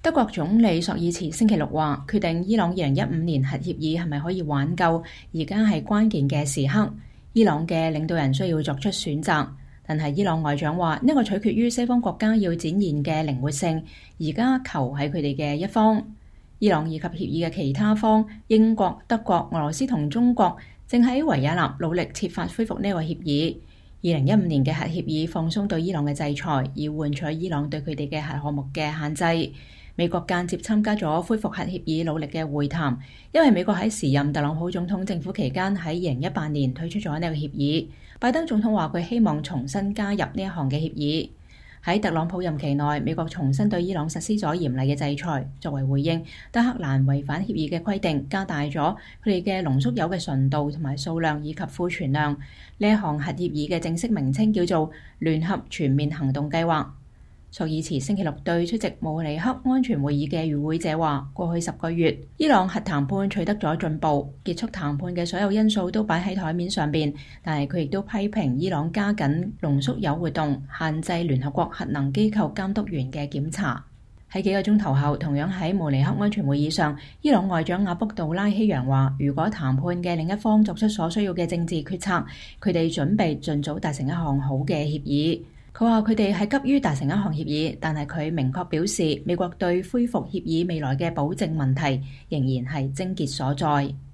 德國總理朔爾茨星期六話，決定伊朗2015年核協議係咪可以挽救，而家係關鍵嘅時刻。伊朗嘅領導人需要作出選擇，但係伊朗外長話呢個取決於西方國家要展現嘅靈活性，而家球喺佢哋嘅一方。伊朗以及協議嘅其他方，英國、德國、俄羅斯同中國正喺維也納努力設法恢復呢個協議。2015年嘅核協議放鬆對伊朗嘅制裁，以換取伊朗對佢哋嘅核項目嘅限制。美國間接參加咗恢復核協議努力嘅會談，因為美國喺時任特朗普總統政府期間喺2018年退出咗呢個協議。拜登總統話佢希望重新加入呢一項嘅協議。喺特朗普任期內，美國重新對伊朗實施咗嚴厲嘅制裁。作為回應，德黑蘭違反協議嘅規定，加大咗佢哋嘅濃縮鈾嘅純度同埋數量以及庫存量。呢一項核協議嘅正式名稱叫做聯合全面行動計劃。朔爾茨星期六對出席慕尼黑安全會議嘅與會者話，過去10個月，伊朗核談判取得咗進步，結束談判嘅所有因素都擺喺台面上邊，但係佢亦都批評伊朗加緊濃縮鈾活動，限制聯合國核能機構監督員嘅檢查。喺幾個鐘頭後，同樣喺慕尼黑安全會議上，伊朗外長阿卜杜拉希揚話，如果談判嘅另一方作出所需要嘅政治決策，佢哋準備盡早達成一項好嘅協議。佢話佢哋係急於達成一項協議，但係佢明確表示美國對恢復協議未來嘅保證問題仍然係症結所在。